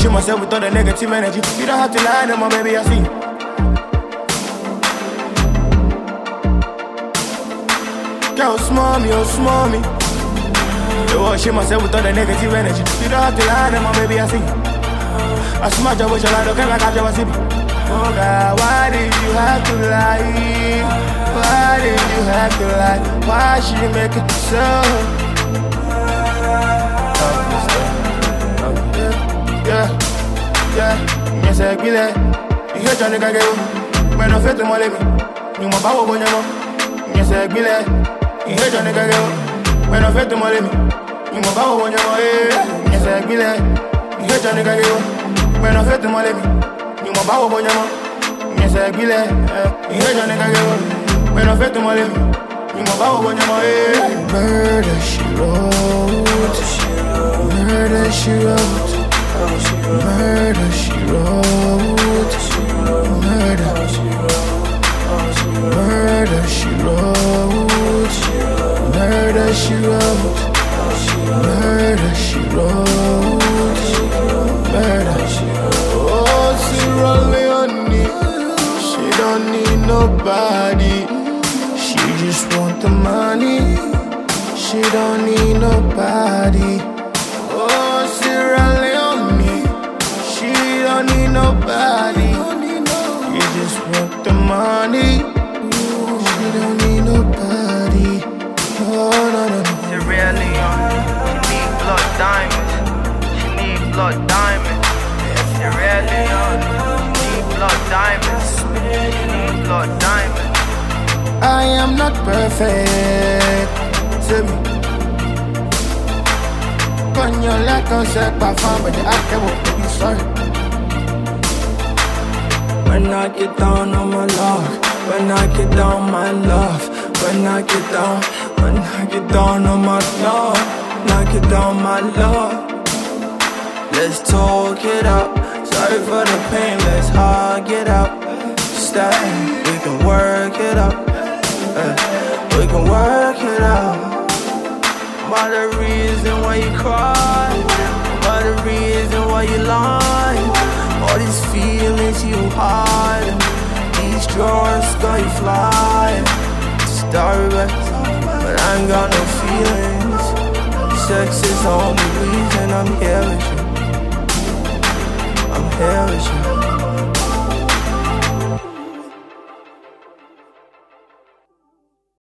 shoot myself with all the negative energy. You don't have to lie no more, baby, I see. Girl, small me, oh small me. You won't shoot myself with all the negative energy. You don't have to lie no more, baby, I see. I smash your wish, I don't care like I never see. Oh God, why did you have to lie? Why did you have to lie? Why should you make it so? Yeah, yes, I feel it. You hear Johnny Gaggo, when I feel the money, you want power when you're yes, I feel it. You hear Johnny Gaggo, when I feel the money, you want power when you're yes, I feel it. You hear Johnny Gaggo, when I feel the money, you want power when you're yes, I feel it. You hear Johnny Gaggo, when I feel the money, you want power when you're murder, she wrote, murder, she wrote. Murder, she wrote. Murder, murder, she wrote. Murder, she wrote. Murder, she wrote. Murder, she wrote. Oh, Sierra Leone, she don't need nobody. She just want the money. She don't need nobody. Oh, Sierra Leone, don't need nobody. You just want the money. She don't need nobody. No, no, no, no. Sierra Leone, she need blood diamonds. She need blood diamonds. Sierra Leone, she need blood diamonds. She need blood diamonds. I am not perfect. Tell me. When you're like on set by fun, but the actor won't be sorry. When I get down on my luck, when I get down my love, when I get down on my love, when I get down my love. Let's talk it out. Sorry for the pain, let's hug it out. Stay, we can work it out. We can work it out. By the reason why you cry, by the reason why you lie. All these feelings you hide, these drawers got you flying. Starbucks, but I ain't got no feelings. Sex is the only reason I'm here with you. I'm here with you.